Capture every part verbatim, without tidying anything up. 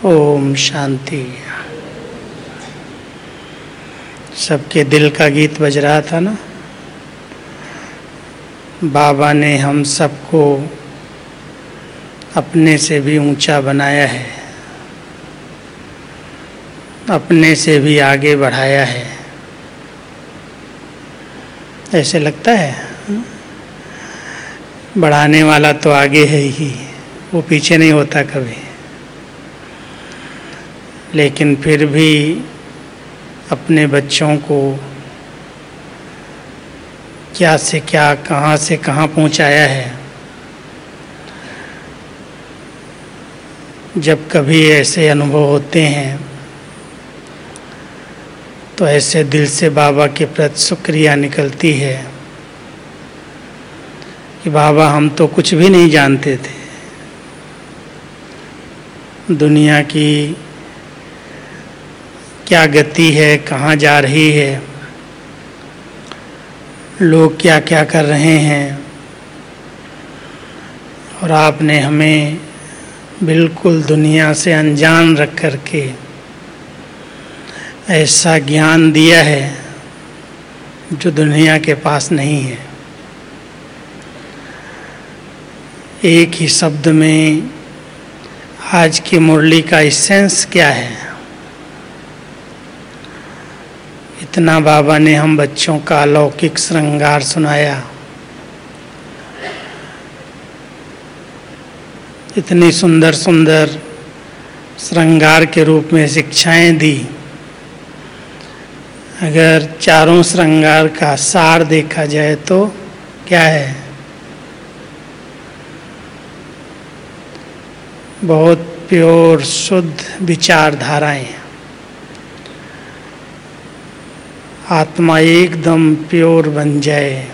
ओम शांति। सबके दिल का गीत बज रहा था ना। बाबा ने हम सबको अपने से भी ऊंचा बनाया है, अपने से भी आगे बढ़ाया है। ऐसे लगता है बढ़ाने वाला तो आगे है ही, वो पीछे नहीं होता कभी। लेकिन फिर भी अपने बच्चों को क्या से क्या, कहाँ से कहाँ पहुँचाया है। जब कभी ऐसे अनुभव होते हैं तो ऐसे दिल से बाबा के प्रति शुक्रिया निकलती है कि बाबा हम तो कुछ भी नहीं जानते थे, दुनिया की क्या गति है, कहाँ जा रही है, लोग क्या क्या कर रहे हैं, और आपने हमें बिल्कुल दुनिया से अनजान रख करके ऐसा ज्ञान दिया है जो दुनिया के पास नहीं है। एक ही शब्द में आज की मुरली का एसेंस क्या है, इतना बाबा ने हम बच्चों का अलौकिक श्रृंगार सुनाया, इतनी सुंदर सुंदर श्रृंगार के रूप में शिक्षाएं दी। अगर चारों श्रृंगार का सार देखा जाए तो क्या है, बहुत प्योर शुद्ध विचारधाराएं, आत्मा एकदम प्योर बन जाए।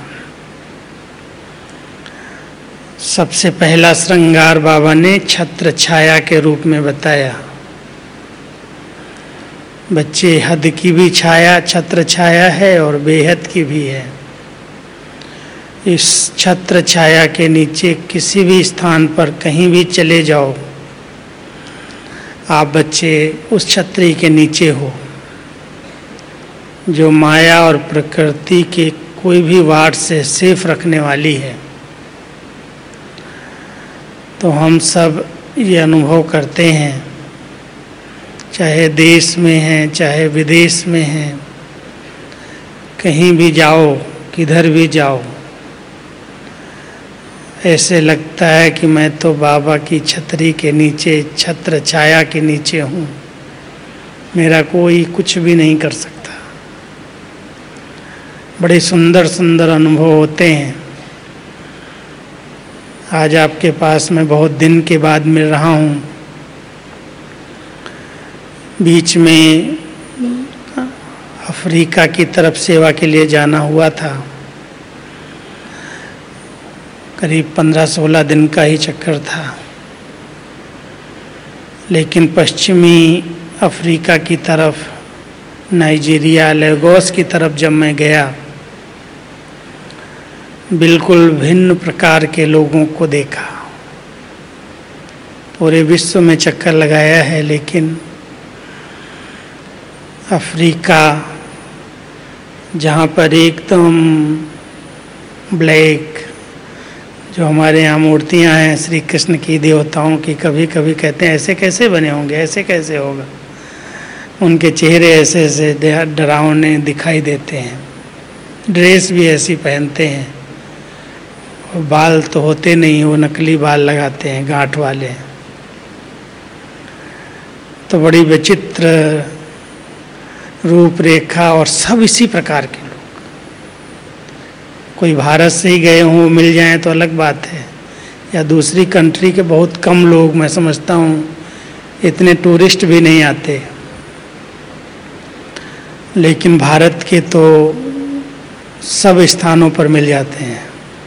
सबसे पहला श्रृंगार बाबा ने छत्र छाया के रूप में बताया। बच्चे हद की भी छाया, छत्र छाया है और बेहद की भी है। इस छत्र छाया के नीचे किसी भी स्थान पर कहीं भी चले जाओ, आप बच्चे उस छतरी के नीचे हो जो माया और प्रकृति के कोई भी वार से सेफ रखने वाली है। तो हम सब ये अनुभव करते हैं, चाहे देश में हैं चाहे विदेश में हैं, कहीं भी जाओ, किधर भी जाओ, ऐसे लगता है कि मैं तो बाबा की छतरी के नीचे, छत्र छाया के नीचे हूँ, मेरा कोई कुछ भी नहीं कर सकता। बड़े सुंदर सुंदर अनुभव होते हैं। आज आपके पास मैं बहुत दिन के बाद मिल रहा हूँ। बीच में अफ्रीका की तरफ सेवा के लिए जाना हुआ था, करीब पंद्रह सोलह दिन का ही चक्कर था। लेकिन पश्चिमी अफ्रीका की तरफ, नाइजीरिया, लेगोस की तरफ जब मैं गया, बिल्कुल भिन्न प्रकार के लोगों को देखा। पूरे विश्व में चक्कर लगाया है, लेकिन अफ्रीका जहाँ पर एकदम ब्लैक, जो हमारे यहाँ मूर्तियाँ हैं श्री कृष्ण की, देवताओं की, कभी कभी कहते हैं ऐसे कैसे बने होंगे, ऐसे कैसे होगा। उनके चेहरे ऐसे ऐसे डरावने दिखाई देते हैं, ड्रेस भी ऐसी पहनते हैं, और बाल तो होते नहीं, वो नकली बाल लगाते हैं, गांठ वाले। तो बड़ी विचित्र रूपरेखा, और सब इसी प्रकार के लोग। कोई भारत से ही गए हों मिल जाएं तो अलग बात है, या दूसरी कंट्री के बहुत कम लोग, मैं समझता हूँ इतने टूरिस्ट भी नहीं आते। लेकिन भारत के तो सब स्थानों पर मिल जाते हैं।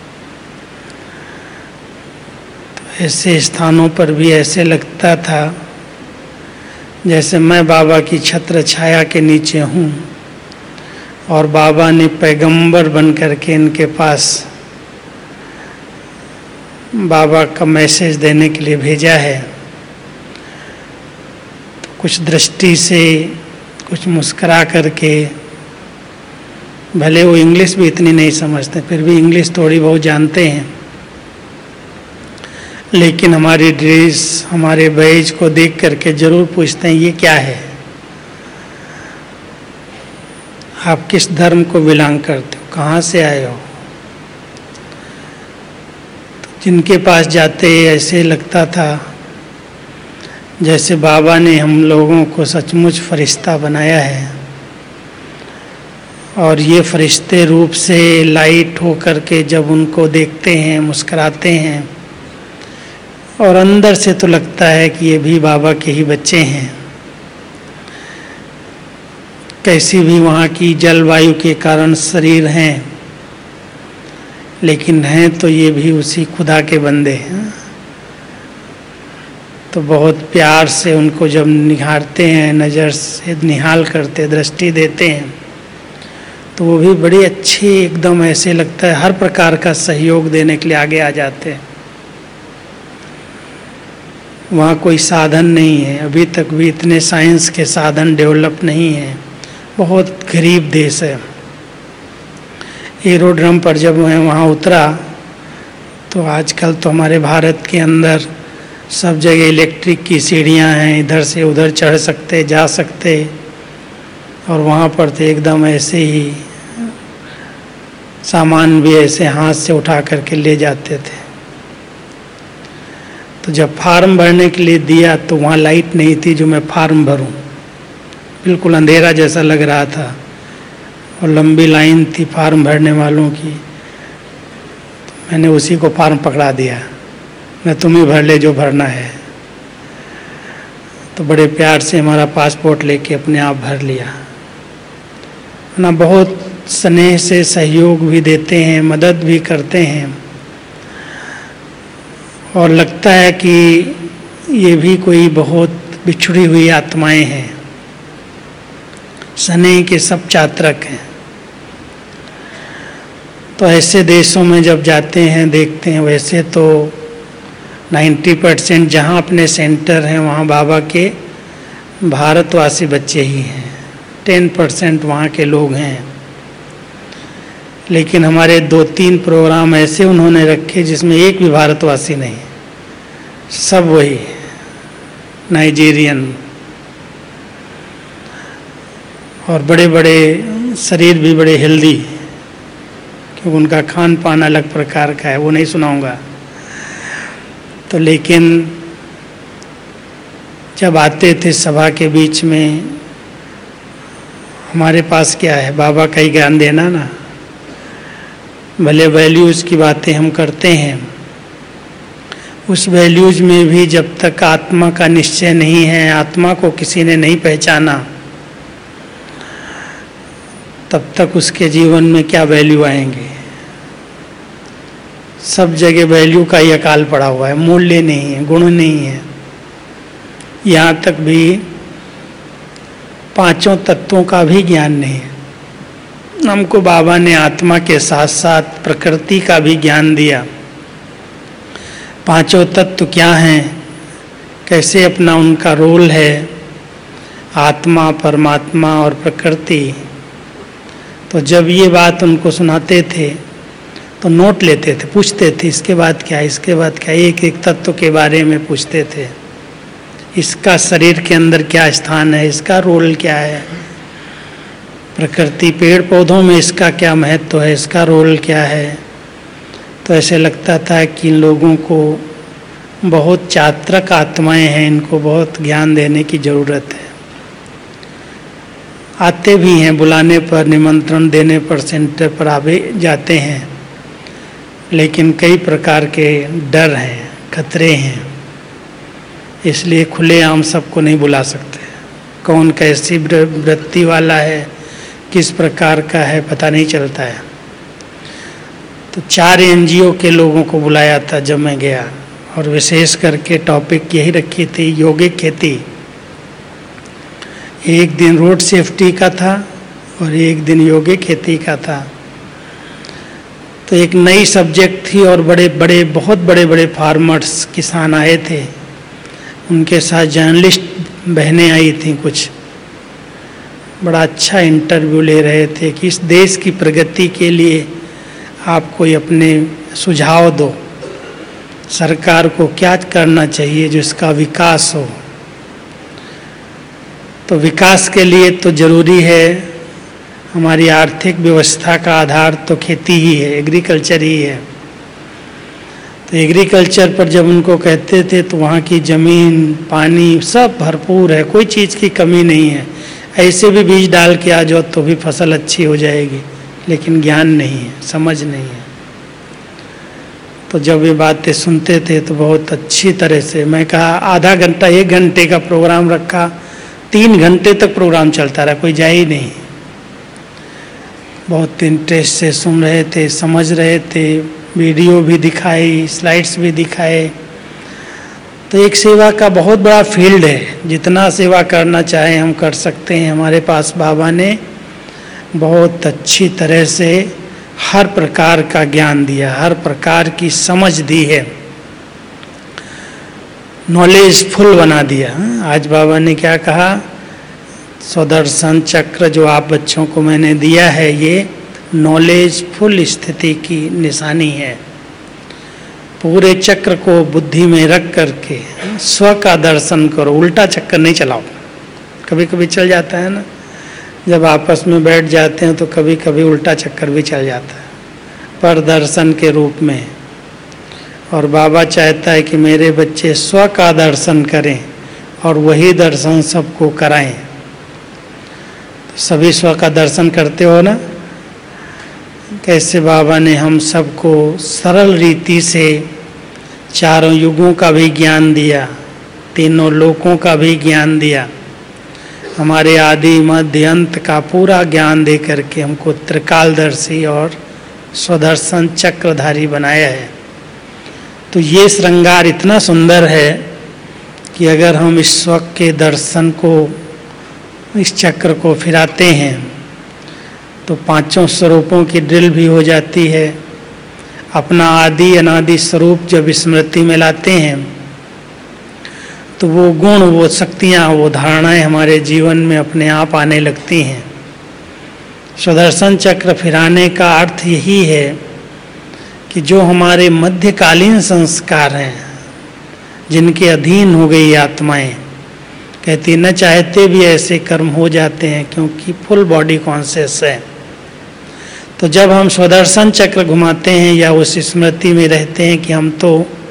तो ऐसे स्थानों पर भी ऐसे लगता था जैसे मैं बाबा की छत्र छाया के नीचे हूँ, और बाबा ने पैगंबर बन करके इनके पास बाबा का मैसेज देने के लिए भेजा है। कुछ दृष्टि से, कुछ मुस्करा करके, भले वो इंग्लिश भी इतनी नहीं समझते, फिर भी इंग्लिश थोड़ी बहुत जानते हैं, लेकिन हमारी ड्रेस, हमारे बैज को देख करके जरूर पूछते हैं ये क्या है, आप किस धर्म को बिलोंग करते हो, कहाँ से आए हो। तो जिनके पास जाते ऐसे लगता था जैसे बाबा ने हम लोगों को सचमुच फरिश्ता बनाया है, और ये फरिश्ते रूप से लाइट हो करके जब उनको देखते हैं, मुस्कुराते हैं, और अंदर से तो लगता है कि ये भी बाबा के ही बच्चे हैं। कैसी भी वहाँ की जलवायु के कारण शरीर हैं, लेकिन हैं तो ये भी उसी खुदा के बंदे हैं। तो बहुत प्यार से उनको जब निहारते हैं, नज़र से निहाल करते, दृष्टि देते हैं, तो वो भी बड़ी अच्छी, एकदम ऐसे लगता है हर प्रकार का सहयोग देने के लिए आगे आ जाते हैं। वहाँ कोई साधन नहीं है, अभी तक भी इतने साइंस के साधन डेवलप नहीं हैं, बहुत गरीब देश है। एरोड्रम पर जब मैं वहाँ उतरा तो आजकल तो हमारे भारत के अंदर सब जगह इलेक्ट्रिक की सीढ़ियाँ हैं, इधर से उधर चढ़ सकते, जा सकते, और वहाँ पर तो एकदम ऐसे ही सामान भी ऐसे हाथ से उठा करके ले जाते थे। तो जब फार्म भरने के लिए दिया तो वहाँ लाइट नहीं थी जो मैं फार्म भरूं, बिल्कुल अंधेरा जैसा लग रहा था, और लंबी लाइन थी फार्म भरने वालों की। तो मैंने उसी को फार्म पकड़ा दिया, मैं तुम ही भर ले जो भरना है। तो बड़े प्यार से हमारा पासपोर्ट लेके अपने आप भर लिया ना। बहुत स्नेह से सहयोग भी देते हैं, मदद भी करते हैं, और लगता है कि ये भी कोई बहुत बिछड़ी हुई आत्माएं हैं, स्नेह के सब चात्रक हैं। तो ऐसे देशों में जब जाते हैं, देखते हैं, वैसे तो नब्बे परसेंट जहाँ अपने सेंटर हैं वहाँ बाबा के भारतवासी बच्चे ही हैं, दस परसेंट वहाँ के लोग हैं। लेकिन हमारे दो तीन प्रोग्राम ऐसे उन्होंने रखे जिसमें एक भी भारतवासी नहीं, सब वही नाइजीरियन, और बड़े बड़े शरीर भी बड़े हेल्दी, क्योंकि उनका खान पान अलग प्रकार का है, वो नहीं सुनाऊंगा। तो लेकिन जब आते थे सभा के बीच में, हमारे पास क्या है, बाबा का ही ज्ञान देना ना। भले वैल्यूज़ की बातें हम करते हैं, उस वैल्यूज़ में भी जब तक आत्मा का निश्चय नहीं है, आत्मा को किसी ने नहीं पहचाना, तब तक उसके जीवन में क्या वैल्यू आएंगे। सब जगह वैल्यू का ही अकाल पड़ा हुआ है, मूल्य नहीं है, गुण नहीं है। यहाँ तक भी पांचों तत्वों का भी ज्ञान नहीं है। हमको बाबा ने आत्मा के साथ साथ प्रकृति का भी ज्ञान दिया। पांचों तत्व क्या हैं, कैसे अपना उनका रोल है, आत्मा, परमात्मा और प्रकृति। तो जब ये बात उनको सुनाते थे तो नोट लेते थे, पूछते थे इसके बाद क्या, इसके बाद क्या, एक एक तत्व के बारे में पूछते थे। इसका शरीर के अंदर क्या स्थान है, इसका रोल क्या है, प्रकृति पेड़ पौधों में इसका क्या महत्व है, इसका रोल क्या है। तो ऐसे लगता था कि इन लोगों को बहुत चात्रक आत्माएं हैं, इनको बहुत ज्ञान देने की ज़रूरत है। आते भी हैं, बुलाने पर, निमंत्रण देने पर, सेंटर पर आ भी जाते हैं, लेकिन कई प्रकार के डर हैं, खतरे हैं, इसलिए खुलेआम सबको नहीं बुला सकते। कौन कैसी वृत्ति वाला है, किस प्रकार का है, पता नहीं चलता है। तो चार एनजीओ के लोगों को बुलाया था जब मैं गया, और विशेष करके टॉपिक यही रखी थी, योगिक खेती। एक दिन रोड सेफ्टी का था और एक दिन योगिक खेती का था। तो एक नई सब्जेक्ट थी, और बड़े बड़े बहुत बड़े बड़े फार्मर्स, किसान आए थे, उनके साथ जर्नलिस्ट बहनें आई थीं कुछ, बड़ा अच्छा इंटरव्यू ले रहे थे कि इस देश की प्रगति के लिए आप कोई अपने सुझाव दो, सरकार को क्या करना चाहिए जिसका विकास हो। तो विकास के लिए तो ज़रूरी है, हमारी आर्थिक व्यवस्था का आधार तो खेती ही है, एग्रीकल्चर ही है। तो एग्रीकल्चर पर जब उनको कहते थे तो वहाँ की ज़मीन, पानी सब भरपूर है, कोई चीज़ की कमी नहीं है, ऐसे भी बीज डाल के आ जाओ तो भी फसल अच्छी हो जाएगी, लेकिन ज्ञान नहीं है, समझ नहीं है। तो जब ये बातें सुनते थे तो बहुत अच्छी तरह से, मैं कहा आधा घंटा एक घंटे का प्रोग्राम रखा, तीन घंटे तक प्रोग्राम चलता रहा, कोई जा ही नहीं। बहुत इंटरेस्ट से सुन रहे थे, समझ रहे थे, वीडियो भी दिखाई, स्लाइड्स भी दिखाए। तो एक सेवा का बहुत बड़ा फील्ड है, जितना सेवा करना चाहें हम कर सकते हैं। हमारे पास बाबा ने बहुत अच्छी तरह से हर प्रकार का ज्ञान दिया, हर प्रकार की समझ दी है, नॉलेज फुल बना दिया। आज बाबा ने क्या कहा, स्वदर्शन चक्र जो आप बच्चों को मैंने दिया है, ये नॉलेज फुल स्थिति की निशानी है। पूरे चक्र को बुद्धि में रख करके स्व का दर्शन करो, उल्टा चक्कर नहीं चलाओ। कभी कभी चल जाता है ना, जब आपस में बैठ जाते हैं तो कभी कभी उल्टा चक्कर भी चल जाता है, पर दर्शन के रूप में। और बाबा चाहता है कि मेरे बच्चे स्व का दर्शन करें और वही दर्शन सबको कराएं। तो सभी स्व का दर्शन करते हो ना, कैसे बाबा ने हम सबको सरल रीति से चारों युगों का भी ज्ञान दिया, तीनों लोकों का भी ज्ञान दिया, हमारे आदि मध्य अंत का पूरा ज्ञान दे करके हमको त्रिकालदर्शी और स्वदर्शन चक्रधारी बनाया है। तो ये श्रृंगार इतना सुंदर है कि अगर हम इस स्वक के दर्शन को, इस चक्र को फिराते हैं तो पांचों स्वरूपों की ड्रिल भी हो जाती है। अपना आदि अनादि स्वरूप जब स्मृति में लाते हैं तो वो गुण, वो शक्तियाँ, वो धारणाएं हमारे जीवन में अपने आप आने लगती हैं। स्वदर्शन चक्र फिराने का अर्थ यही है कि जो हमारे मध्यकालीन संस्कार हैं, जिनके अधीन हो गई आत्माएं, कहती न चाहते भी ऐसे कर्म हो जाते हैं क्योंकि फुल बॉडी कॉन्शियस है। तो जब हम स्वदर्शन चक्र घुमाते हैं या उस स्मृति में रहते हैं कि हम तो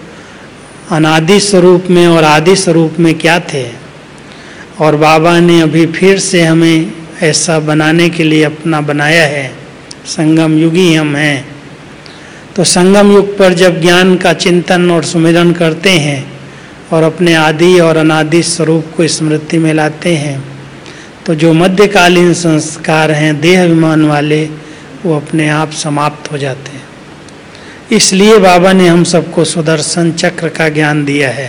अनादि स्वरूप में और आदि स्वरूप में क्या थे, और बाबा ने अभी फिर से हमें ऐसा बनाने के लिए अपना बनाया है, संगम युगी हम हैं। तो संगम युग पर जब ज्ञान का चिंतन और सुमिरन करते हैं और अपने आदि और अनादि स्वरूप को स्मृति में लाते हैं तो जो मध्यकालीन संस्कार हैं देह अभिमान वाले, वो अपने आप समाप्त हो जाते हैं। इसलिए बाबा ने हम सबको सुदर्शन चक्र का ज्ञान दिया है।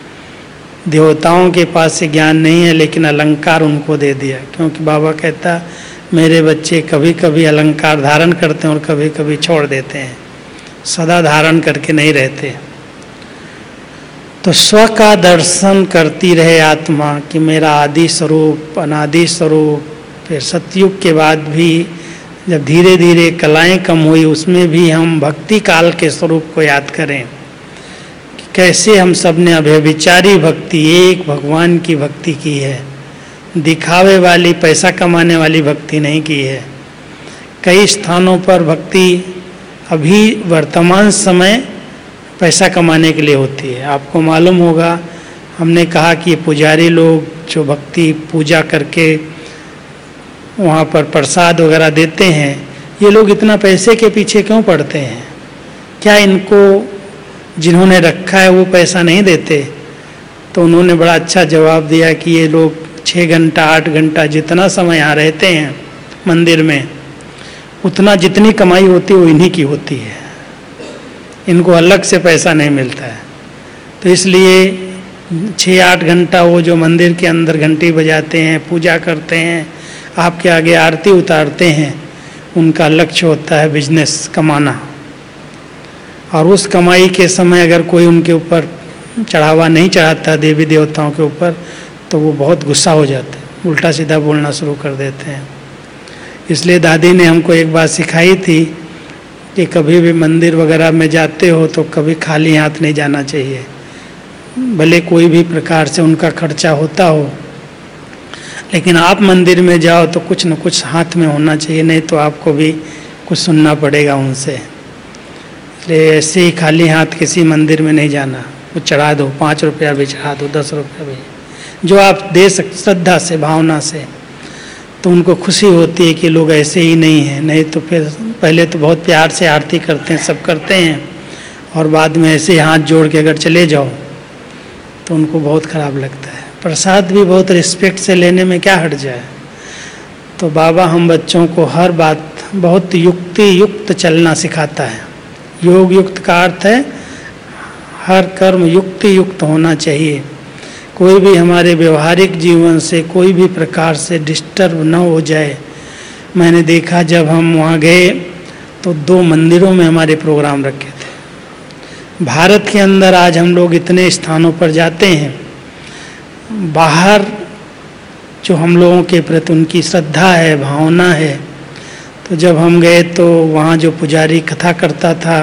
देवताओं के पास ये ज्ञान नहीं है, लेकिन अलंकार उनको दे दिया, क्योंकि बाबा कहता मेरे बच्चे कभी कभी अलंकार धारण करते हैं और कभी कभी छोड़ देते हैं, सदा धारण करके नहीं रहते। तो स्व का दर्शन करती रहे आत्मा कि मेरा आदि स्वरूप, अनादि स्वरूप। फिर सतयुग के बाद भी जब धीरे धीरे कलाएं कम हुई, उसमें भी हम भक्ति काल के स्वरूप को याद करें कि कैसे हम सब ने अव्यभिचारी भक्ति, एक भगवान की भक्ति की है, दिखावे वाली, पैसा कमाने वाली भक्ति नहीं की है। कई स्थानों पर भक्ति अभी वर्तमान समय पैसा कमाने के लिए होती है। आपको मालूम होगा, हमने कहा कि पुजारी लोग जो भक्ति पूजा करके वहाँ पर प्रसाद वगैरह देते हैं, ये लोग इतना पैसे के पीछे क्यों पड़ते हैं? क्या इनको जिन्होंने रखा है वो पैसा नहीं देते? तो उन्होंने बड़ा अच्छा जवाब दिया कि ये लोग छः घंटा आठ घंटा जितना समय यहाँ रहते हैं मंदिर में, उतना जितनी कमाई होती है वो इन्हीं की होती है, इनको अलग से पैसा नहीं मिलता है। तो इसलिए छः आठ घंटा वो जो मंदिर के अंदर घंटी बजाते हैं, पूजा करते हैं, आपके आगे आरती उतारते हैं, उनका लक्ष्य होता है बिजनेस कमाना। और उस कमाई के समय अगर कोई उनके ऊपर चढ़ावा नहीं चढ़ाता देवी देवताओं के ऊपर, तो वो बहुत गुस्सा हो जाते हैं, उल्टा सीधा बोलना शुरू कर देते हैं। इसलिए दादी ने हमको एक बात सिखाई थी कि कभी भी मंदिर वगैरह में जाते हो तो कभी खाली हाथ नहीं जाना चाहिए, भले कोई भी प्रकार से उनका खर्चा होता हो, लेकिन आप मंदिर में जाओ तो कुछ न कुछ हाथ में होना चाहिए, नहीं तो आपको भी कुछ सुनना पड़ेगा उनसे। इसलिए ऐसे ही खाली हाथ किसी मंदिर में नहीं जाना। वो चढ़ा दो, पाँच रुपया भी चढ़ा दो, दस रुपया भी, जो आप दे सक श्रद्धा से, भावना से, तो उनको खुशी होती है कि लोग ऐसे ही नहीं हैं। नहीं तो फिर पहले तो बहुत प्यार से आरती करते हैं, सब करते हैं, और बाद में ऐसे हाथ जोड़ के अगर चले जाओ तो उनको बहुत खराब लगता है। प्रसाद भी बहुत रिस्पेक्ट से लेने में क्या हट जाए। तो बाबा हम बच्चों को हर बात बहुत युक्ति युक्त चलना सिखाता है। योग युक्त का अर्थ है हर कर्म युक्ति युक्त होना चाहिए। कोई भी हमारे व्यवहारिक जीवन से कोई भी प्रकार से डिस्टर्ब न हो जाए। मैंने देखा जब हम वहाँ गए तो दो मंदिरों में हमारे प्रोग्राम रखे थे। भारत के अंदर आज हम लोग इतने स्थानों पर जाते हैं, बाहर जो हम लोगों के प्रति उनकी श्रद्धा है, भावना है। तो जब हम गए तो वहाँ जो पुजारी कथा करता था,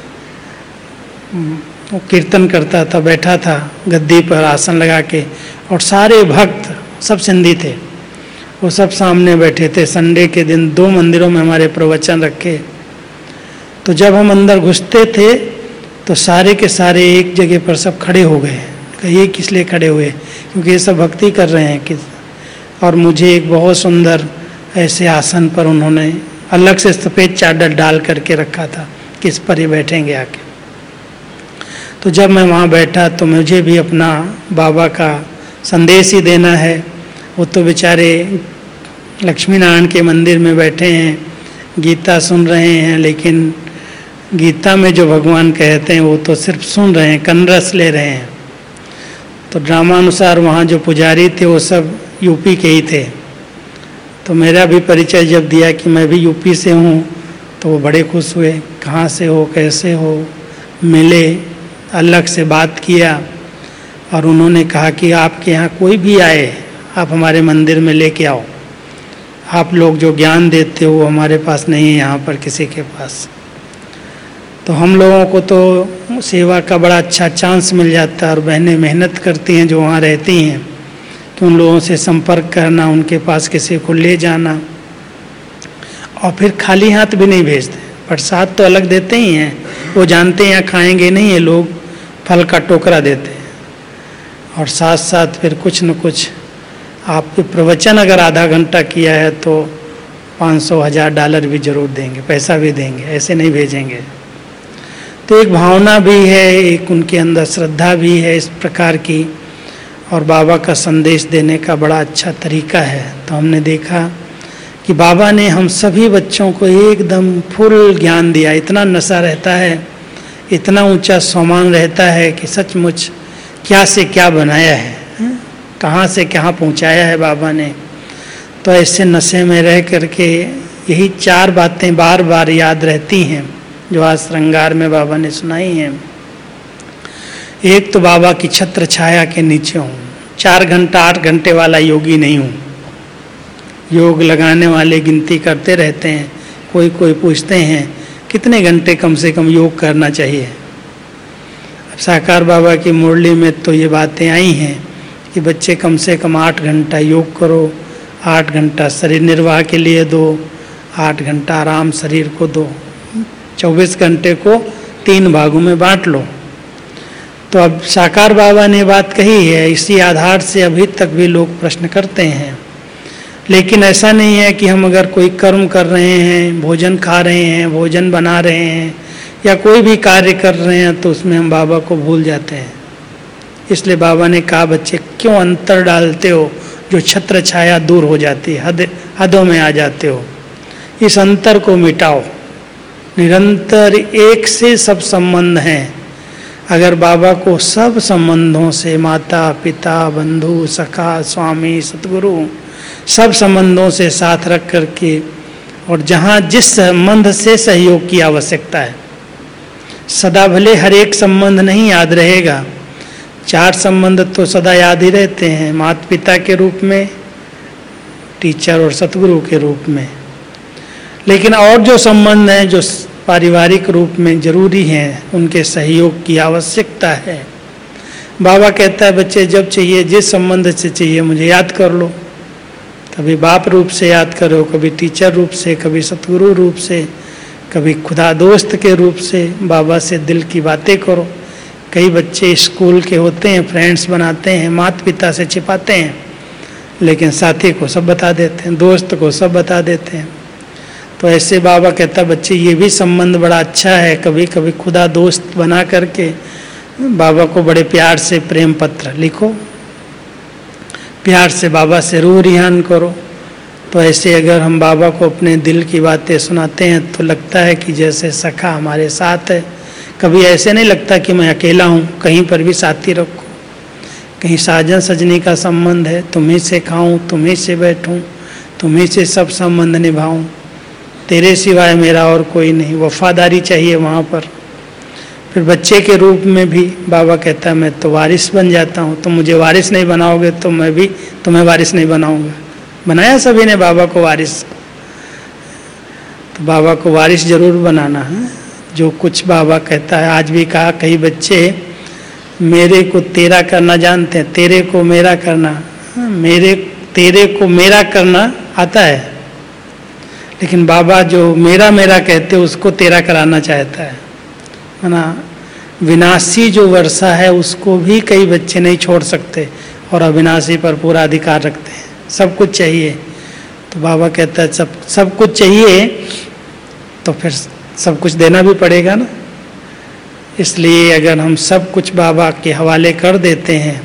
वो कीर्तन करता था, बैठा था गद्दी पर आसन लगा के, और सारे भक्त सब सिंधी थे, वो सब सामने बैठे थे। संडे के दिन दो मंदिरों में हमारे प्रवचन रखे। तो जब हम अंदर घुसते थे तो सारे के सारे एक जगह पर सब खड़े हो गए। ये किस लिए खड़े हुए? क्योंकि ये सब भक्ति कर रहे हैं कि। और मुझे एक बहुत सुंदर ऐसे आसन पर उन्होंने अलग से सफ़ेद चादर डाल करके रखा था कि इस पर ही बैठेंगे आके। तो जब मैं वहाँ बैठा तो मुझे भी अपना बाबा का संदेश ही देना है। वो तो बेचारे लक्ष्मी नारायण के मंदिर में बैठे हैं, गीता सुन रहे हैं, लेकिन गीता में जो भगवान कहते हैं वो तो सिर्फ सुन रहे हैं, कनरस ले रहे हैं। तो ड्रामानुसार वहाँ जो पुजारी थे वो सब यूपी के ही थे। तो मेरा भी परिचय जब दिया कि मैं भी यूपी से हूँ तो वो बड़े खुश हुए। कहाँ से हो, कैसे हो, मिले, अलग से बात किया। और उन्होंने कहा कि आपके यहाँ कोई भी आए आप हमारे मंदिर में लेके आओ। आप लोग जो ज्ञान देते हो वो हमारे पास नहीं है यहाँ पर किसी के पास। तो हम लोगों को तो सेवा का बड़ा अच्छा चांस मिल जाता है, और बहनें मेहनत करती हैं जो वहाँ रहती हैं कि उन लोगों से संपर्क करना, उनके पास किसी को ले जाना, और फिर खाली हाथ भी नहीं भेजते। प्रसाद तो अलग देते ही हैं, वो जानते हैं यहाँ खाएंगे नहीं है लोग, फल का टोकरा देते हैं। और साथ साथ फिर कुछ न कुछ आपके प्रवचन अगर आधा घंटा किया है तो पाँच सौ हज़ार डॉलर भी जरूर देंगे, पैसा भी देंगे, ऐसे नहीं भेजेंगे। तो एक भावना भी है, एक उनके अंदर श्रद्धा भी है इस प्रकार की, और बाबा का संदेश देने का बड़ा अच्छा तरीका है। तो हमने देखा कि बाबा ने हम सभी बच्चों को एकदम फुल ज्ञान दिया। इतना नशा रहता है, इतना ऊंचा सम्मान रहता है कि सचमुच क्या से क्या बनाया है, कहाँ से कहाँ पहुँचाया है बाबा ने। तो ऐसे नशे में रह करके यही चार बातें बार बार याद रहती हैं जो आज श्रृंगार में बाबा ने सुनाई हैं। एक तो बाबा की छत्र छाया के नीचे हूँ। चार घंटा आठ घंटे वाला योगी नहीं हूँ। योग लगाने वाले गिनती करते रहते हैं, कोई कोई पूछते हैं कितने घंटे कम से कम योग करना चाहिए। अब साकार बाबा की मुरली में तो ये बातें आई हैं कि बच्चे कम से कम आठ घंटा योग करो, आठ घंटा शरीर निर्वाह के लिए दो, आठ घंटा आराम शरीर को दो, चौबीस घंटे को तीन भागों में बांट लो। तो अब साकार बाबा ने बात कही है, इसी आधार से अभी तक भी लोग प्रश्न करते हैं। लेकिन ऐसा नहीं है कि हम अगर कोई कर्म कर रहे हैं, भोजन खा रहे हैं, भोजन बना रहे हैं, या कोई भी कार्य कर रहे हैं तो उसमें हम बाबा को भूल जाते हैं। इसलिए बाबा ने कहा बच्चे क्यों अंतर डालते हो, जो छत्र छाया दूर हो जाती है, हद हदों में आ जाते हो। इस अंतर को मिटाओ। निरंतर एक से सब संबंध हैं। अगर बाबा को सब संबंधों से, माता पिता बंधु सखा स्वामी सतगुरु, सब संबंधों से साथ रख करके, और जहाँ जिस संबंध से सहयोग की आवश्यकता है, सदा भले हर एक संबंध नहीं याद रहेगा, चार संबंध तो सदा याद ही रहते हैं, माता पिता के रूप में, टीचर और सतगुरु के रूप में। लेकिन और जो संबंध हैं जो पारिवारिक रूप में जरूरी हैं, उनके सहयोग की आवश्यकता है। बाबा कहता है बच्चे जब चाहिए, जिस संबंध से चाहिए मुझे याद कर लो। कभी बाप रूप से याद करो, कभी टीचर रूप से, कभी सतगुरु रूप से, कभी खुदा दोस्त के रूप से बाबा से दिल की बातें करो। कई बच्चे स्कूल के होते हैं, फ्रेंड्स बनाते हैं, माता पिता से छिपाते हैं, लेकिन साथी को सब बता देते हैं, दोस्त को सब बता देते हैं। तो ऐसे बाबा कहता बच्चे ये भी संबंध बड़ा अच्छा है। कभी कभी खुदा दोस्त बना करके बाबा को बड़े प्यार से प्रेम पत्र लिखो, प्यार से बाबा से रूह रिहान करो। तो ऐसे अगर हम बाबा को अपने दिल की बातें सुनाते हैं तो लगता है कि जैसे सखा हमारे साथ है। कभी ऐसे नहीं लगता कि मैं अकेला हूँ, कहीं पर भी साथी रखो। कहीं साजन सजनी का संबंध है, तुम्हीं से खाऊं, तुम्हीं से बैठूं, तुम्हीं से सब संबंध निभाऊं, तेरे सिवाय मेरा और कोई नहीं। वफादारी चाहिए वहाँ पर। फिर बच्चे के रूप में भी बाबा कहता है मैं तो वारिस बन जाता हूँ, तुम मुझे वारिस नहीं बनाओगे तो मैं भी तुम्हें वारिस नहीं बनाऊंगा। बनाया सभी ने बाबा को वारिस, तो बाबा को वारिस जरूर बनाना है। जो कुछ बाबा कहता है, आज भी कहा कई बच्चे मेरे को तेरा करना जानते हैं, तेरे को मेरा करना, मेरे तेरे को मेरा करना आता है, लेकिन बाबा जो मेरा मेरा कहते उसको तेरा कराना चाहता है। है ना, विनाशी जो वर्षा है उसको भी कई बच्चे नहीं छोड़ सकते और अविनाशी पर पूरा अधिकार रखते हैं। सब कुछ चाहिए, तो बाबा कहता है सब सब कुछ चाहिए तो फिर सब कुछ देना भी पड़ेगा ना। इसलिए अगर हम सब कुछ बाबा के हवाले कर देते हैं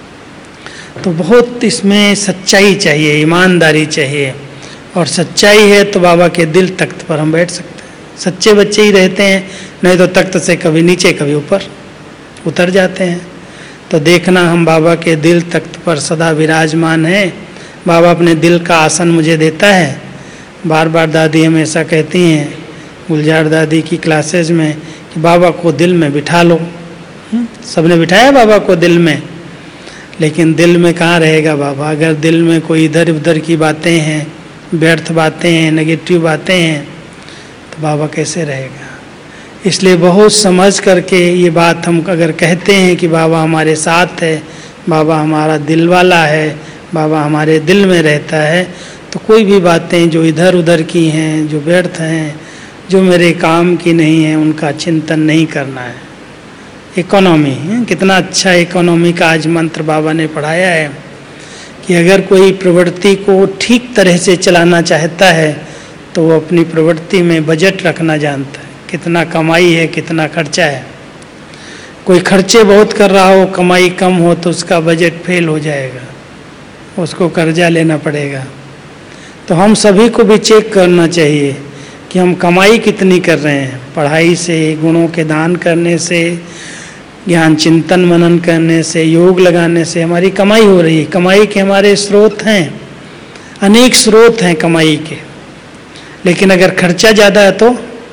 तो बहुत इसमें सच्चाई चाहिए, ईमानदारी चाहिए। और सच्चाई है तो बाबा के दिल तख्त पर हम बैठ सकते हैं। सच्चे बच्चे ही रहते हैं, नहीं तो तख्त से कभी नीचे कभी ऊपर उतर जाते हैं। तो देखना हम बाबा के दिल तख्त पर सदा विराजमान हैं। बाबा अपने दिल का आसन मुझे देता है। बार बार दादी हमेशा कहती हैं गुलजार दादी की क्लासेज में कि बाबा को दिल में बिठा लो। सबने बिठाया बाबा को दिल में, लेकिन दिल में कहाँ रहेगा बाबा? अगर दिल में कोई इधर उधर की बातें हैं, व्यर्थ बातें हैं, नेगेटिव बातें हैं, तो बाबा कैसे रहेगा? इसलिए बहुत समझ करके ये बात हम अगर कहते हैं कि बाबा हमारे साथ है, बाबा हमारा दिल वाला है, बाबा हमारे दिल में रहता है, तो कोई भी बातें जो इधर उधर की हैं, जो व्यर्थ हैं, जो मेरे काम की नहीं है, उनका चिंतन नहीं करना है। इकोनॉमी, कितना अच्छा इकोनॉमी का आज मंत्र बाबा ने पढ़ाया है कि अगर कोई प्रवृत्ति को ठीक तरह से चलाना चाहता है तो वो अपनी प्रवृत्ति में बजट रखना जानता है, कितना कमाई है, कितना खर्चा है। कोई खर्चे बहुत कर रहा हो, कमाई कम हो, तो उसका बजट फेल हो जाएगा, उसको कर्जा लेना पड़ेगा। तो हम सभी को भी चेक करना चाहिए कि हम कमाई कितनी कर रहे हैं। पढ़ाई से, गुणों के दान करने से, ज्ञान चिंतन मनन करने से, योग लगाने से हमारी कमाई हो रही है। कमाई के हमारे स्रोत हैं, अनेक स्रोत हैं कमाई के, लेकिन अगर खर्चा ज़्यादा है तो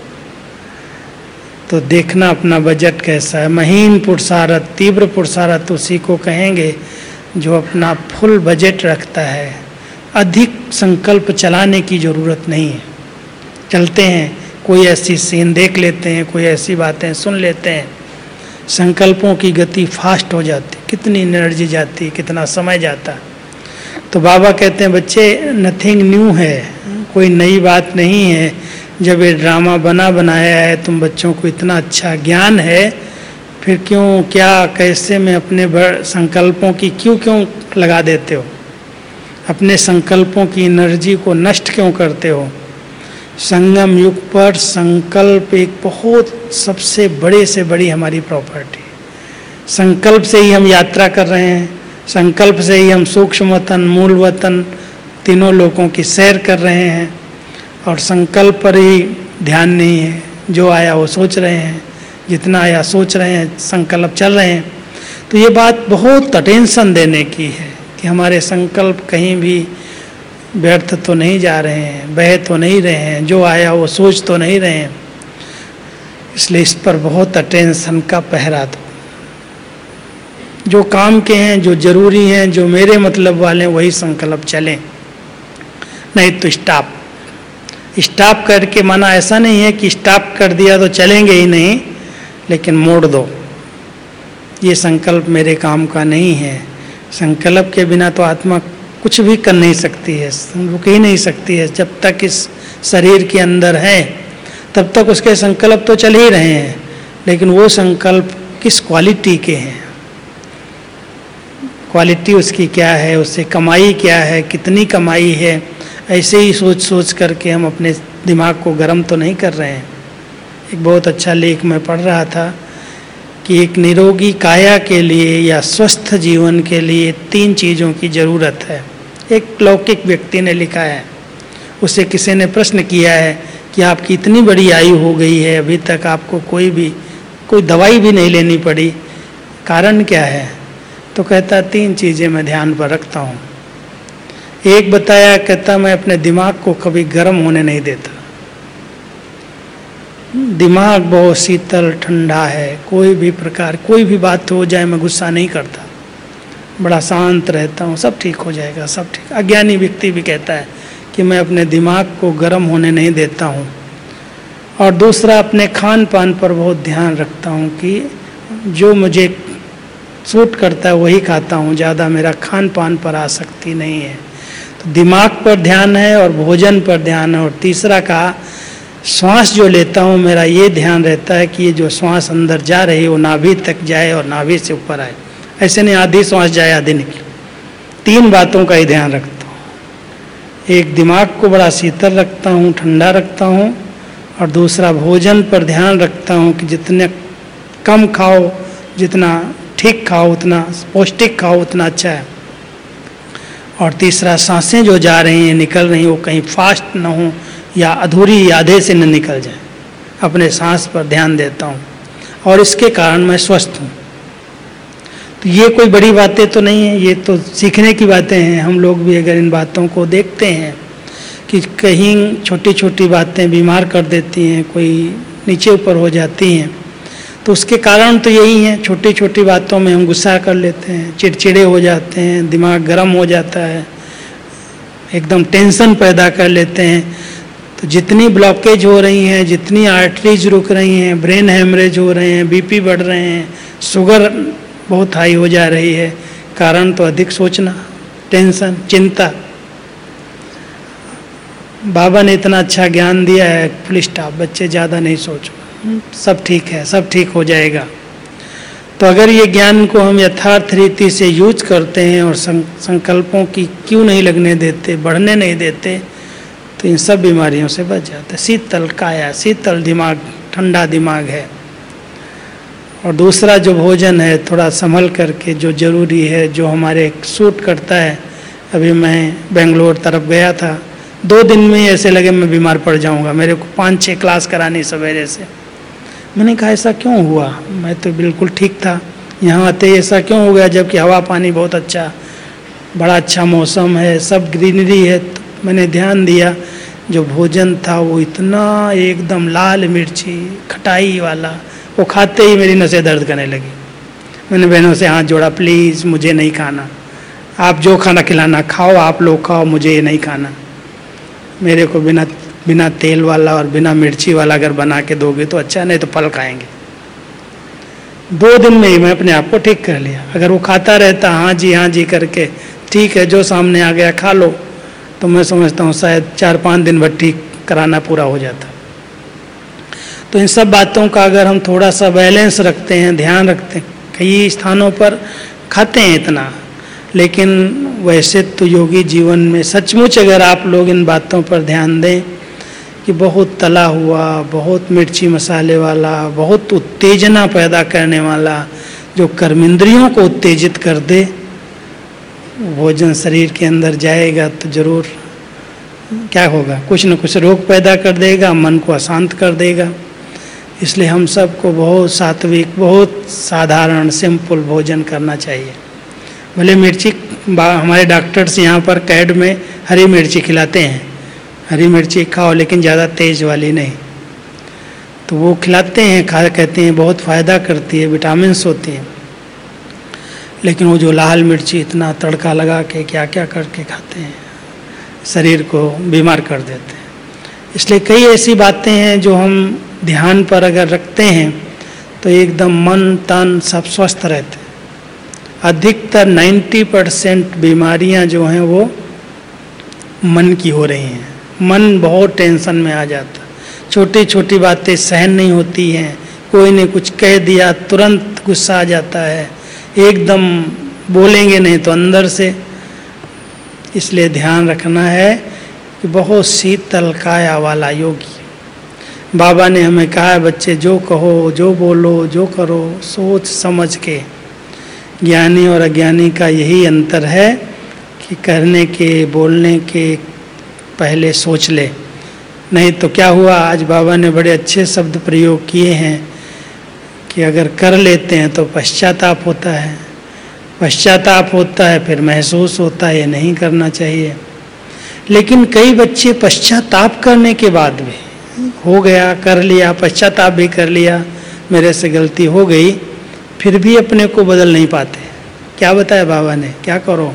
तो देखना अपना बजट कैसा है। महीन पुरुषार्थ, तीव्र पुरुषार्थ उसी को कहेंगे जो अपना फुल बजट रखता है। अधिक संकल्प चलाने की ज़रूरत नहीं है। चलते हैं, कोई ऐसी सीन देख लेते हैं, कोई ऐसी बातें सुन लेते हैं, संकल्पों की गति फास्ट हो जाती, कितनी एनर्जी जाती, कितना समय जाता। तो बाबा कहते हैं बच्चे नथिंग न्यू है, कोई नई बात नहीं है। जब ये ड्रामा बना बनाया है, तुम बच्चों को इतना अच्छा ज्ञान है, फिर क्यों, क्या, कैसे में अपने संकल्पों की क्यों क्यों लगा देते हो? अपने संकल्पों की एनर्जी को नष्ट क्यों करते हो? संगम युग पर संकल्प एक बहुत सबसे बड़े से बड़ी हमारी प्रॉपर्टी। संकल्प से ही हम यात्रा कर रहे हैं, संकल्प से ही हम सूक्ष्म वतन, मूल वतन, तीनों लोगों की सैर कर रहे हैं। और संकल्प पर ही ध्यान नहीं है, जो आया वो सोच रहे हैं, जितना आया सोच रहे हैं, संकल्प चल रहे हैं। तो ये बात बहुत अटेंशन देने की है कि हमारे संकल्प कहीं भी व्यर्थ तो नहीं जा रहे हैं, बह तो नहीं रहे हैं, जो आया वो सोच तो नहीं रहे हैं। इसलिए इस पर बहुत अटेंशन का पहरा दो। जो काम के हैं, जो जरूरी हैं, जो मेरे मतलब वाले हैं, वही संकल्प चलें, नहीं तो स्टॉप। स्टॉप करके माना ऐसा नहीं है कि स्टॉप कर दिया तो चलेंगे ही नहीं, लेकिन मोड़ दो, ये संकल्प मेरे काम का नहीं है। संकल्प के बिना तो आत्मा कुछ भी कर नहीं सकती है, रुक ही नहीं सकती है। जब तक इस शरीर के अंदर है तब तक उसके संकल्प तो चल ही रहे हैं, लेकिन वो संकल्प किस क्वालिटी के हैं, क्वालिटी उसकी क्या है, उससे कमाई क्या है, कितनी कमाई है, ऐसे ही सोच सोच करके हम अपने दिमाग को गर्म तो नहीं कर रहे हैं। एक बहुत अच्छा लेख मैं पढ़ रहा था कि एक निरोगी काया के लिए या स्वस्थ जीवन के लिए तीन चीज़ों की ज़रूरत है। एक लौकिक व्यक्ति ने लिखा है, उससे किसी ने प्रश्न किया है कि आपकी इतनी बड़ी आयु हो गई है, अभी तक आपको कोई भी कोई दवाई भी नहीं लेनी पड़ी, कारण क्या है? तो कहता तीन चीज़ें मैं ध्यान पर रखता हूँ। एक बताया, कहता मैं अपने दिमाग को कभी गर्म होने नहीं देता। दिमाग बहुत शीतल ठंडा है, कोई भी प्रकार कोई भी बात हो जाए मैं गुस्सा नहीं करता, बड़ा शांत रहता हूँ, सब ठीक हो जाएगा, सब ठीक। अज्ञानी व्यक्ति भी कहता है कि मैं अपने दिमाग को गर्म होने नहीं देता हूँ। और दूसरा, अपने खान पान पर बहुत ध्यान रखता हूँ कि जो मुझे सूट करता है वही खाता हूँ, ज़्यादा मेरा खान पान पर आसक्ति नहीं है। तो दिमाग पर ध्यान है और भोजन पर ध्यान है। और तीसरा कहा, श्वास जो लेता हूँ मेरा ये ध्यान रहता है कि ये जो श्वास अंदर जा रही है वो नाभि तक जाए और नाभि से ऊपर आए, ऐसे नहीं आधी श्वास जाए आधी निकले। तीन बातों का ही ध्यान रखता हूँ। एक, दिमाग को बड़ा शीतल रखता हूँ, ठंडा रखता हूँ, और दूसरा भोजन पर ध्यान रखता हूँ कि जितने कम खाओ, जितना ठीक खाओ, उतना पौष्टिक खाओ, उतना अच्छा है। और तीसरा, सांसें जो जा रही हैं निकल रही हैं वो कहीं फास्ट ना हो या अधूरी आधे से न निकल जाए, अपने सांस पर ध्यान देता हूँ और इसके कारण मैं स्वस्थ हूँ। तो ये कोई बड़ी बातें तो नहीं है, ये तो सीखने की बातें हैं। हम लोग भी अगर इन बातों को देखते हैं कि कहीं छोटी छोटी बातें बीमार कर देती हैं, कोई नीचे ऊपर हो जाती हैं, तो उसके कारण तो यही है, छोटी छोटी बातों में हम गुस्सा कर लेते हैं, चिड़चिड़े हो जाते हैं, दिमाग गर्म हो जाता है, एकदम टेंशन पैदा कर लेते हैं। तो जितनी ब्लॉकेज हो रही हैं, जितनी आर्टरीज रुक रही हैं, ब्रेन हेमरेज हो रहे हैं, बीपी बढ़ रहे हैं, शुगर बहुत हाई हो जा रही है, कारण तो अधिक सोचना, टेंशन, चिंता। बाबा ने इतना अच्छा ज्ञान दिया है, फुल स्टॉप, बच्चे ज़्यादा नहीं सोचो, सब ठीक है, सब ठीक हो जाएगा। तो अगर ये ज्ञान को हम यथार्थ रीति से यूज करते हैं और संकल्पों की क्यों नहीं लगने देते, बढ़ने नहीं देते, तो इन सब बीमारियों से बच जाते। शीतल काया, शीतल दिमाग, ठंडा दिमाग है। और दूसरा जो भोजन है थोड़ा संभल करके, जो ज़रूरी है, जो हमारे सूट करता है। अभी मैं बेंगलोर तरफ गया था, दो दिन में ऐसे लगे मैं बीमार पड़ जाऊंगा, मेरे को पाँच छः क्लास करानी सवेरे से। मैंने कहा ऐसा क्यों हुआ, मैं तो बिल्कुल ठीक था, यहाँ आते ऐसा क्यों हो गया, जबकि हवा पानी बहुत अच्छा, बड़ा अच्छा मौसम है, सब ग्रीनरी है। तो मैंने ध्यान दिया, जो भोजन था वो इतना एकदम लाल मिर्ची खटाई वाला, वो खाते ही मेरी नसें दर्द करने लगी। मैंने बहनों से हाथ जोड़ा, प्लीज़ मुझे नहीं खाना, आप जो खाना खिलाना खाओ, आप लोग खाओ, मुझे ये नहीं खाना। मेरे को बिना बिना तेल वाला और बिना मिर्ची वाला अगर बना के दोगे तो अच्छा, नहीं तो फल खाएंगे। दो दिन में ही मैं अपने आप को ठीक कर लिया। अगर वो खाता रहता हाँ जी हाँ जी करके, ठीक है जो सामने आ गया खा लो, तो मैं समझता हूँ शायद चार पाँच दिन भर ठीक कराना पूरा हो जाता। तो इन सब बातों का अगर हम थोड़ा सा बैलेंस रखते हैं, ध्यान रखते हैं, कई स्थानों पर खाते हैं इतना, लेकिन वैसे तो योगी जीवन में सचमुच अगर आप लोग इन बातों पर ध्यान दें कि बहुत तला हुआ, बहुत मिर्ची मसाले वाला, बहुत उत्तेजना पैदा करने वाला, जो कर्मेंद्रियों को उत्तेजित कर दे, भोजन शरीर के अंदर जाएगा तो जरूर क्या होगा, कुछ न कुछ रोग पैदा कर देगा, मन को अशांत कर देगा। इसलिए हम सबको बहुत सात्विक, बहुत साधारण, सिंपल भोजन करना चाहिए। भले मिर्ची, हमारे डॉक्टर्स यहाँ पर कैड में हरी मिर्ची खिलाते हैं, हरी मिर्ची खाओ लेकिन ज़्यादा तेज़ वाली नहीं, तो वो खिलाते हैं, खा कहते हैं बहुत फ़ायदा करती है, विटामिन्स होती हैं। लेकिन वो जो लाल मिर्ची इतना तड़का लगा के क्या क्या करके खाते हैं, शरीर को बीमार कर देते हैं। इसलिए कई ऐसी बातें हैं जो हम ध्यान पर अगर रखते हैं तो एकदम मन तन सब स्वस्थ रहते हैं। अधिकतर नब्बे परसेंट बीमारियां जो हैं वो मन की हो रही हैं। मन बहुत टेंशन में आ जाता, छोटी छोटी बातें सहन नहीं होती हैं, कोई ने कुछ कह दिया तुरंत गुस्सा आ जाता है, एकदम बोलेंगे नहीं तो अंदर से। इसलिए ध्यान रखना है कि बहुत शीतल काया वाला योगी। बाबा ने हमें कहा है बच्चे जो कहो जो बोलो जो करो सोच समझ के। ज्ञानी और अज्ञानी का यही अंतर है कि करने के बोलने के पहले सोच ले। नहीं तो क्या हुआ, आज बाबा ने बड़े अच्छे शब्द प्रयोग किए हैं कि अगर कर लेते हैं तो पश्चाताप होता है, पश्चाताप होता है फिर महसूस होता है ये नहीं करना चाहिए। लेकिन कई बच्चे पश्चाताप करने के बाद भी हो गया, कर लिया, पश्चाताप भी कर लिया, मेरे से गलती हो गई, फिर भी अपने को बदल नहीं पाते। क्या बताया बाबा ने, क्या करो,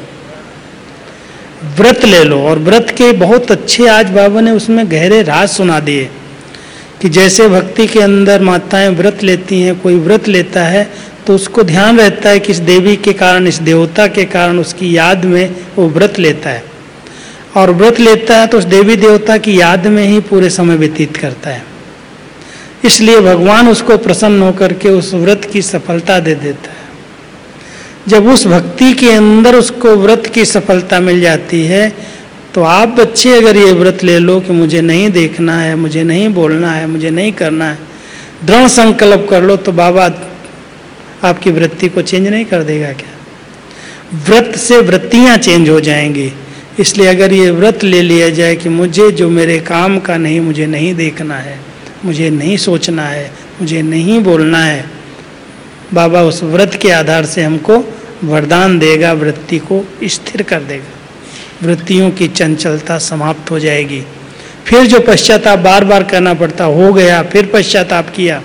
व्रत ले लो। और व्रत के बहुत अच्छे आज बाबा ने उसमें गहरे राज सुना दिए कि जैसे भक्ति के अंदर माताएं व्रत लेती हैं, कोई व्रत लेता है तो उसको ध्यान रहता है कि इस देवी के कारण, इस देवता के कारण उसकी याद में वो व्रत लेता है, और व्रत लेता है तो उस देवी देवता की याद में ही पूरे समय व्यतीत करता है। इसलिए भगवान उसको प्रसन्न होकर के उस व्रत की सफलता दे देता है। जब उस भक्ति के अंदर उसको व्रत की सफलता मिल जाती है तो आप बच्चे अगर ये व्रत ले लो कि मुझे नहीं देखना है, मुझे नहीं बोलना है, मुझे नहीं करना है, दृढ़ संकल्प कर लो, तो बाबा आपकी वृत्ति को चेंज नहीं कर देगा क्या? व्रत से वृत्तियां चेंज हो जाएंगी। इसलिए अगर ये व्रत ले लिया जाए कि मुझे जो मेरे काम का नहीं, मुझे नहीं देखना है, मुझे नहीं सोचना है, मुझे नहीं बोलना है, बाबा उस व्रत के आधार से हमको वरदान देगा, वृत्ति को स्थिर कर देगा, वृत्तियों की चंचलता समाप्त हो जाएगी। फिर जो पश्चाताप बार बार करना पड़ता, हो गया फिर पश्चाताप किया,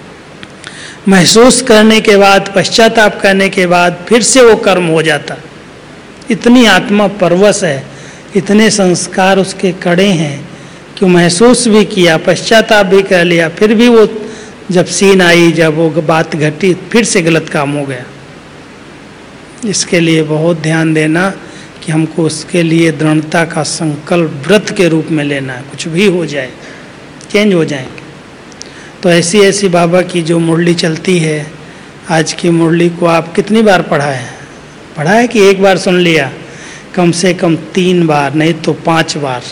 महसूस करने के बाद, पश्चाताप करने के बाद फिर से वो कर्म हो जाता। इतनी आत्मा परवश है, इतने संस्कार उसके कड़े हैं कि महसूस भी किया, पश्चाताप भी कर लिया, फिर भी वो जब सीन आई, जब वो बात घटी, फिर से गलत काम हो गया। इसके लिए बहुत ध्यान देना कि हमको उसके लिए दृढ़ता का संकल्प व्रत के रूप में लेना है। कुछ भी हो जाए चेंज हो जाएंगे। तो ऐसी ऐसी बाबा की जो मुरली चलती है, आज की मुरली को आप कितनी बार पढ़ा है? पढ़ा है कि एक बार सुन लिया? कम से कम तीन बार, नहीं तो पांच बार।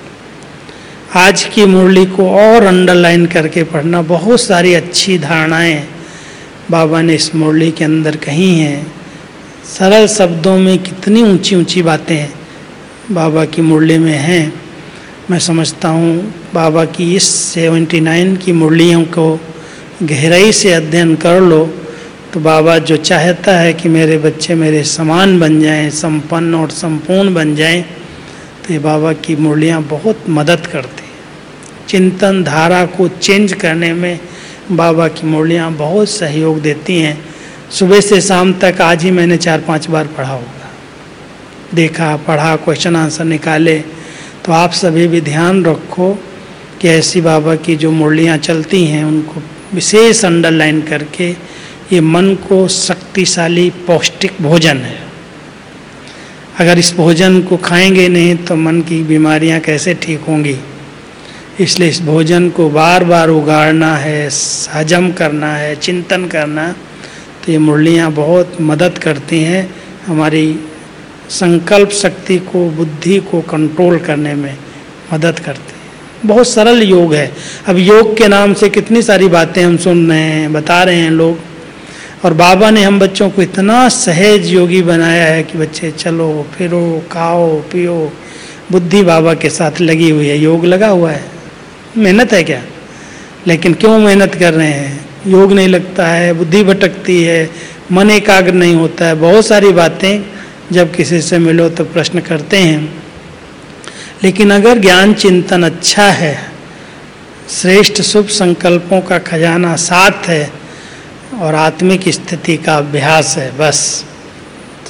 आज की मुरली को और अंडरलाइन करके पढ़ना। बहुत सारी अच्छी धारणाएं बाबा ने इस मुरली के अंदर कही हैं। सरल शब्दों में कितनी ऊंची ऊंची बातें बाबा की मुरली में हैं। मैं समझता हूँ बाबा की इस उन्यासी की मुरलियों को गहराई से अध्ययन कर लो तो बाबा जो चाहता है कि मेरे बच्चे मेरे समान बन जाएं, संपन्न और संपूर्ण बन जाएं, तो ये बाबा की मुरलियाँ बहुत मदद करती हैं। चिंतन धारा को चेंज करने में बाबा की मुरलियाँ बहुत सहयोग देती हैं। सुबह से शाम तक आज ही मैंने चार पांच बार पढ़ा होगा, देखा, पढ़ा, क्वेश्चन आंसर निकाले। तो आप सभी भी ध्यान रखो कि ऐसी बाबा की जो मुरलियाँ चलती हैं उनको विशेष अंडरलाइन करके, ये मन को शक्तिशाली पौष्टिक भोजन है। अगर इस भोजन को खाएंगे नहीं तो मन की बीमारियां कैसे ठीक होंगी? इसलिए इस भोजन को बार बार उगाड़ना है, हजम करना है, चिंतन करना। तो ये मुरलियाँ बहुत मदद करती हैं हमारी संकल्प शक्ति को, बुद्धि को कंट्रोल करने में मदद करती हैं। बहुत सरल योग है। अब योग के नाम से कितनी सारी बातें हम सुन रहे हैं, बता रहे हैं लोग, और बाबा ने हम बच्चों को इतना सहज योगी बनाया है कि बच्चे चलो फिरो, खाओ पियो, बुद्धि बाबा के साथ लगी हुई है। योग लगा हुआ है, मेहनत है क्या? लेकिन क्यों मेहनत कर रहे हैं? योग नहीं लगता है, बुद्धि भटकती है, मन एकाग्र नहीं होता है। बहुत सारी बातें जब किसी से मिलो तो प्रश्न करते हैं। लेकिन अगर ज्ञान चिंतन अच्छा है, श्रेष्ठ शुभ संकल्पों का खजाना साथ है और आत्मिक स्थिति का अभ्यास है, बस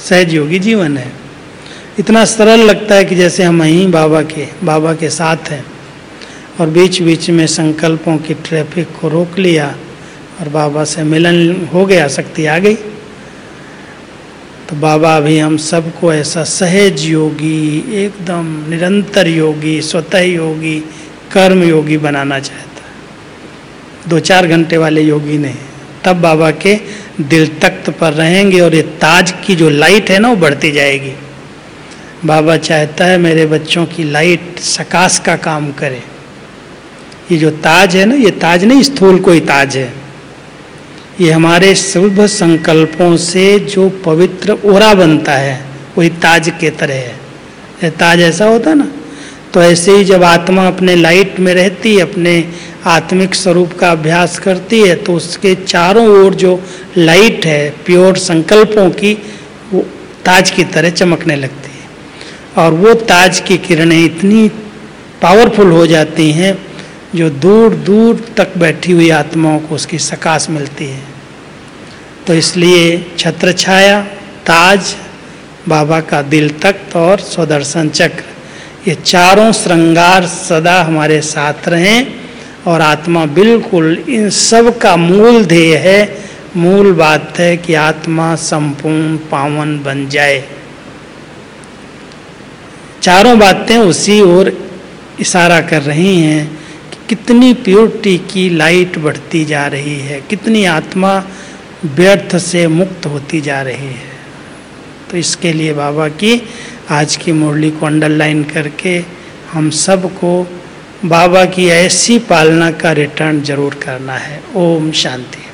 सहज योगी जीवन है। इतना सरल लगता है कि जैसे हम यहीं बाबा के बाबा के साथ हैं, और बीच बीच में संकल्पों की ट्रैफिक को रोक लिया और बाबा से मिलन हो गया, शक्ति आ गई। तो बाबा भी हम सबको ऐसा सहज योगी, एकदम निरंतर योगी, स्वतः योगी, कर्म योगी बनाना चाहता है। दो चार घंटे वाले योगी नहीं, तब बाबा के दिल तख्त पर रहेंगे और ये ताज की जो लाइट है ना वो बढ़ती जाएगी। बाबा चाहता है मेरे बच्चों की लाइट सकाश का काम करे। ये जो ताज है ना, ये ताज नहीं स्थूल कोई ताज है, ये हमारे शुभ संकल्पों से जो पवित्र ओरा बनता है वही ताज के तरह है। ये ताज ऐसा होता ना, तो ऐसे ही जब आत्मा अपने लाइट में रहती है, अपने आत्मिक स्वरूप का अभ्यास करती है, तो उसके चारों ओर जो लाइट है प्योर संकल्पों की, वो ताज की तरह चमकने लगती है। और वो ताज की किरणें इतनी पावरफुल हो जाती हैं जो दूर दूर तक बैठी हुई आत्माओं को उसकी सकाश मिलती है। तो इसलिए छत्र छाया, ताज, बाबा का दिल तख्त और स्वदर्शन चक्र, ये चारों श्रृंगार सदा हमारे साथ रहें। और आत्मा बिल्कुल इन सब का मूल ध्येय है, मूल बात है कि आत्मा संपूर्ण पावन बन जाए। चारों बातें उसी ओर इशारा कर रही हैं कि कितनी प्योरिटी की लाइट बढ़ती जा रही है, कितनी आत्मा व्यर्थ से मुक्त होती जा रही है। तो इसके लिए बाबा की आज की मुरली को अंडरलाइन करके हम सबको बाबा की ऐसी पालना का रिटर्न जरूर करना है। ओम शांति।